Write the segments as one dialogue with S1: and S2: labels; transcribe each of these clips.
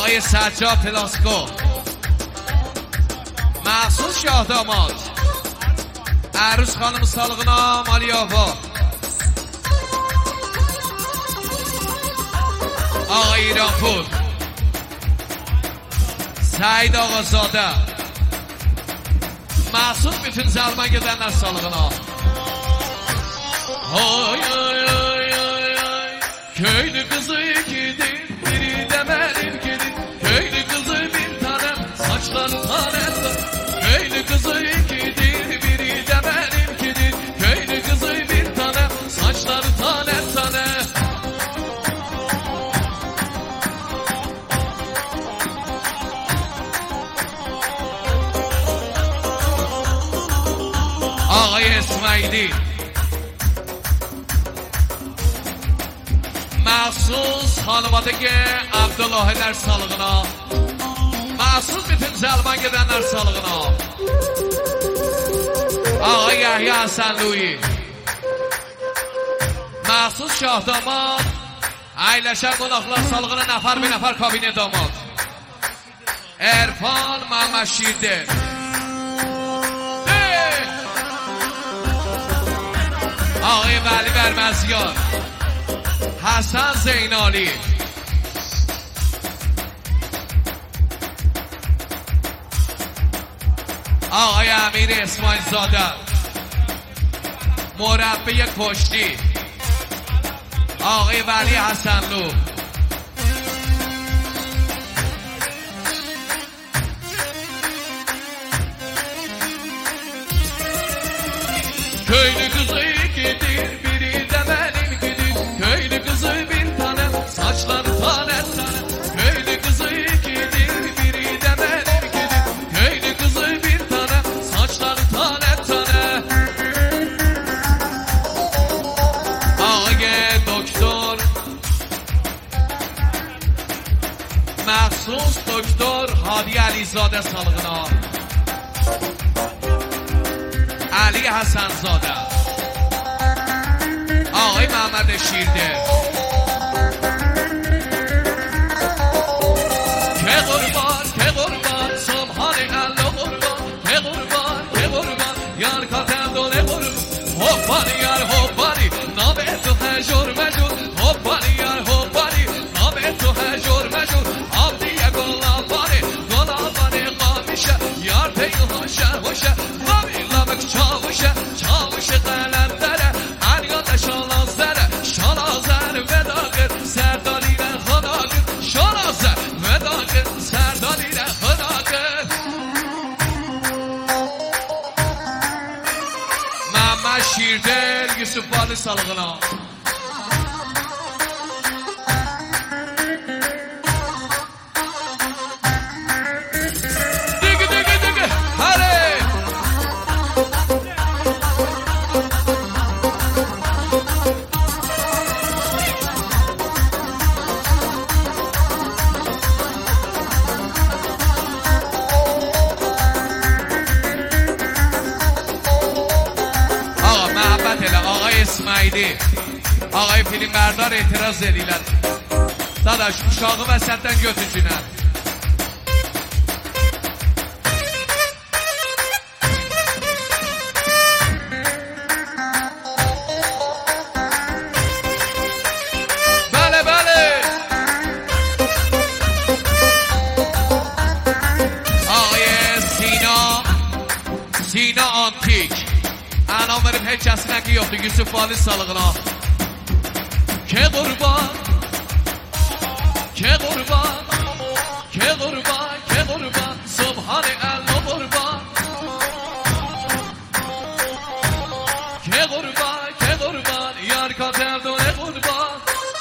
S1: آقای سجاد پلاسکو، مخصوص شاه داماد، عروس خانم سالقنا مالی آوا، آقای ایرانپور، سعید آقازاده، مخصوص bütün zalman gedenler salgına. Oy oy oy oy oy, köylü kızı ikidir, biri de benimkidir. Köylü kızı bir tanem, saçları tanem. Köylü kızı ikidir, biri de benimkidir. Köylü kızı bir tanem, saçları tanem tanem. آقای اسماعیلی، مخصوص خانواده عبدالله در سالغنا، مخصوص bütün زلمان gedenler salgına. آقای یحیی حسنلویی، مخصوص شاه داماد، ایلشر قوناقlar salgına نفر به نفر کابینه داماد. عرفان محمد شیرده، آقای ولی برمزیار، حسن زینالی، آقای امیر اسماعیل زاده، مربی کشتی، آقای ولی حسنلو، köylü kızı ikidir, biri de benimkidir. Köylü kızı bir tanem, saçları tane tane. Köylü kızı ikidir, biri de benimkidir. Köylü kızı bir tanem, saçları tane tane. Ağaye doktor, مخصوص دکتر هادی علیزاده salgına. علی حسن زاده، آقای محمد شیرده، که قربان سبحان الله قربان، که قربان یار کاتم دونه قربان. حبانی یار حبانی، نام تو هجور مجور. حبانی یار حبانی، نام تو هجور مجور. عبدی گلابانی قامیشه، یار پیو هوشه نامی çavuşu قلندره. علیات شالازر وداغر، سردالیره خداغر. شالازر وداغر، سردالیره خداغر. محمد شیردل، یوسف والی salgına. اسماعیلی، آقای فیلم بردار اعتراض دلیلت داداش uşağı və səndən götücünəm. Bəli آقای سینا آنتیک، انام verip heç kəsin həqqi yoxdur. Yusuf Vali salgına. Ke qurban Subhane Allah qurban. Ke qurban yar katerdone qurban.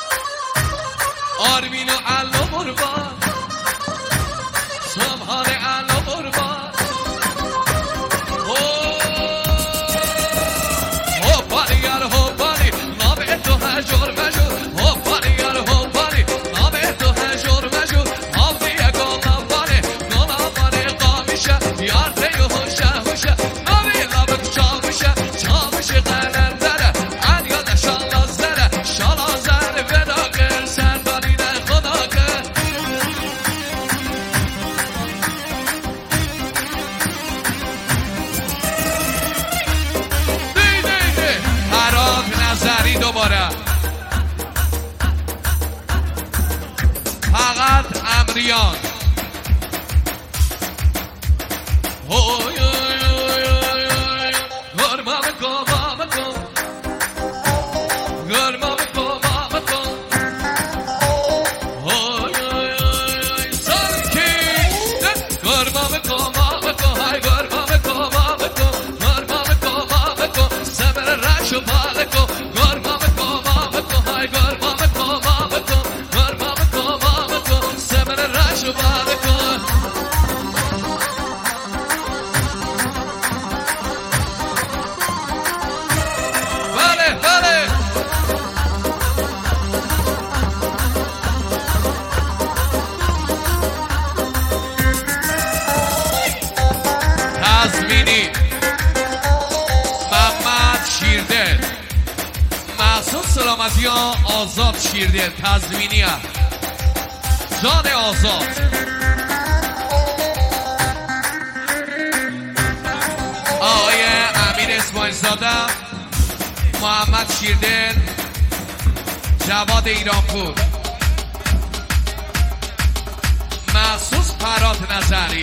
S1: Armino Allah qurban. Subhane Allah qurban. هجور مجور هوپانی یار هوپانی نام تو هجور مجور آبیه گلابانی قامیشه یار دیو هوشه نامی لابد چاوشه قلندره انیا ده شالازره وداغر سردالیره خداغر دوباره فقط امریان گرما بکن گرما بکن سرکی گرما بکن های گرما بکن سبر رشو بالکو گرما بکن های گرما بکن سبر رشو بالکو تضمینی محمد شیردل محسوس سلامتی ها آزاد شیردل تضمینی ها جان آزاد آقای امیر اسماعیل زاده محمد شیردل جواد ایرانپور محسوس فرات نظری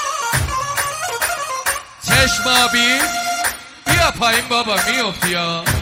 S1: چشمابی بیا پایین بابا میافتی ها